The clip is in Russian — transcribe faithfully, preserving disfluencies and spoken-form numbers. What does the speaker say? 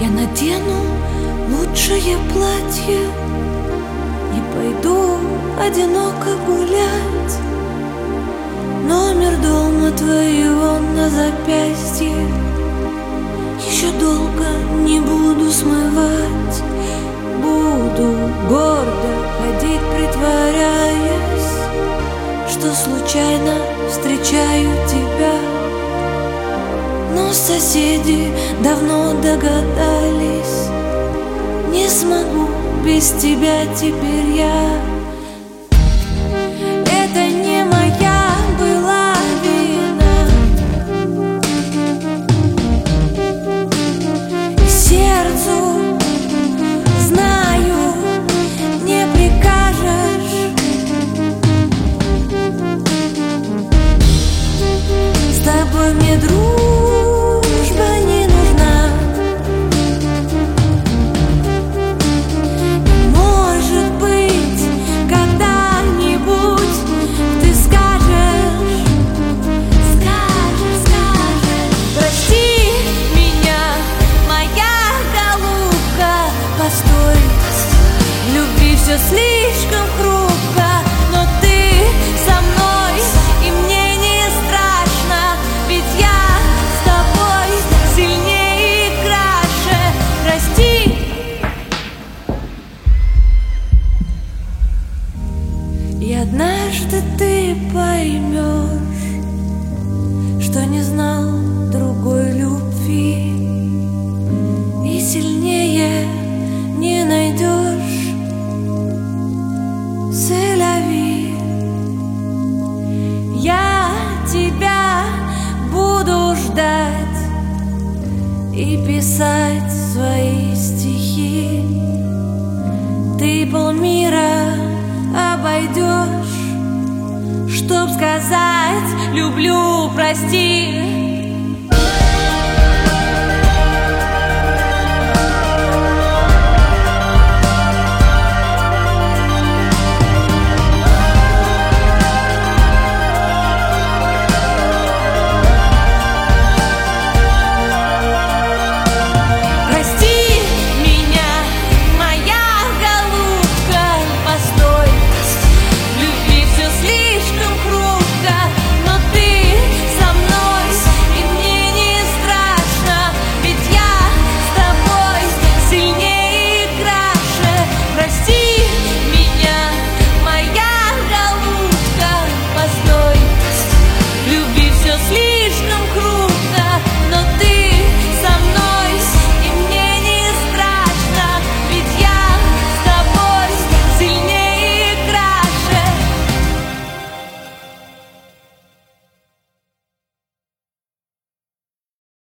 Я надену лучшее платье и пойду одиноко гулять. Номер дома твоего на запястье еще долго не буду смывать. Буду гордо ходить, притворяясь, что случайно встречаю тебя. Но соседи давно догадались, не смогу без тебя теперь я. Это не моя была вина, и сердцу, знаю, не прикажешь. С тобой мне дружба не нужна. Может быть, когда-нибудь ты скажешь, скажешь, скажешь: прости меня, моя голубка. Постой, в любви все слишком хрупко, но ты со мной, и мне не страшно, ведь я с тобой сильнее и краше. Прости. И однажды ты поймешь, что не знал другой любви, и сильнее не найдешь. C'est la vie. Я тебя буду ждать и писать свои стихи. Ты полмира обойдешь, чтоб сказать: люблю, прости.